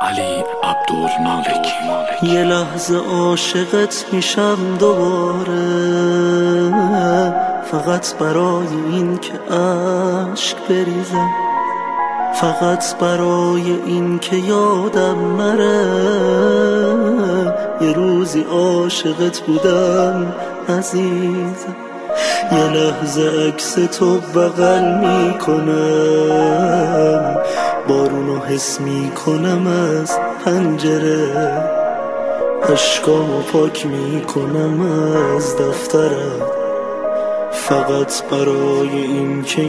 علی عبدالمالک. یه لحظه عاشقت میشم دوباره، فقط برای این که عشق بریزم، فقط برای این که یادم نره یه روزی عاشقت بودم عزیزم. یه لحظه عکس تو بغل میکنم، بارونو حس میکنم از پنجره، اشکامو پاک میکنم از دفترم، فقط برای این که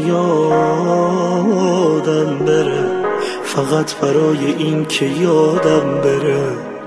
یادم بره، فقط برای این که یادم بره،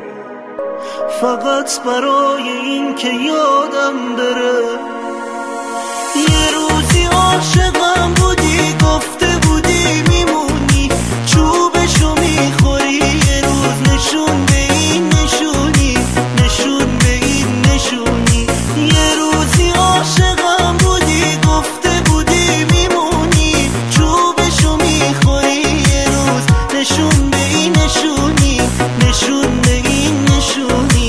فقط برای این که یادم بره. یه روزی عاشقم بودی، گفته بودی میمونی، چوبشو میخوری، یه روز نشون به این نشونی، نشون به این نشونی. یه روزی عاشقم بودی، گفته بودی میمونی، چوبشو میخوری، یه روز نشون به این نشونی، نشون به این نشونی.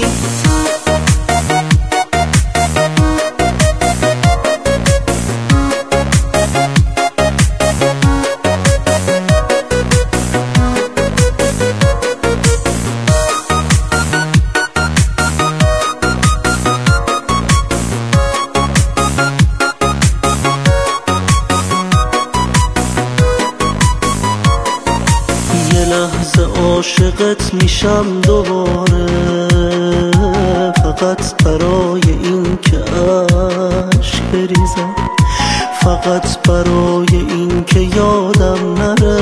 یه لحظه عاشقت میشم دوباره، فقط برای این که عشق بریزم، فقط برای این که یادم نره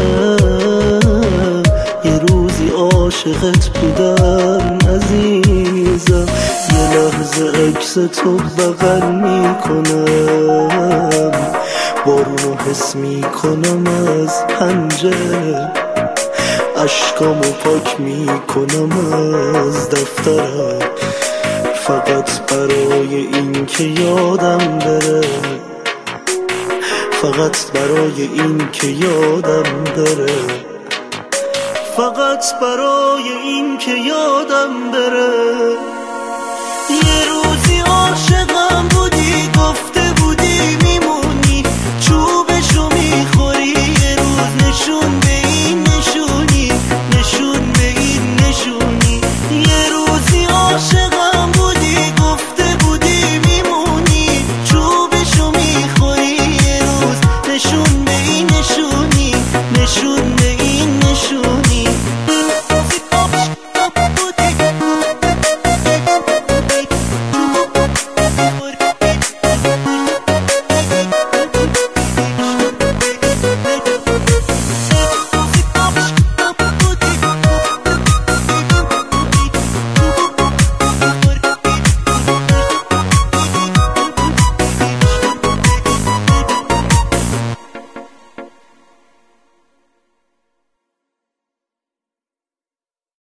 یه روزی عاشقت بودم عزیزم. یه لحظه عکس تو بغل میکنم، بارونو حس میکنم از پنجره، اشکامو پاک میکنم از دفترم، فقط برای این که یادم بره، فقط برای این که یادم بره، فقط برای این که یادم بره.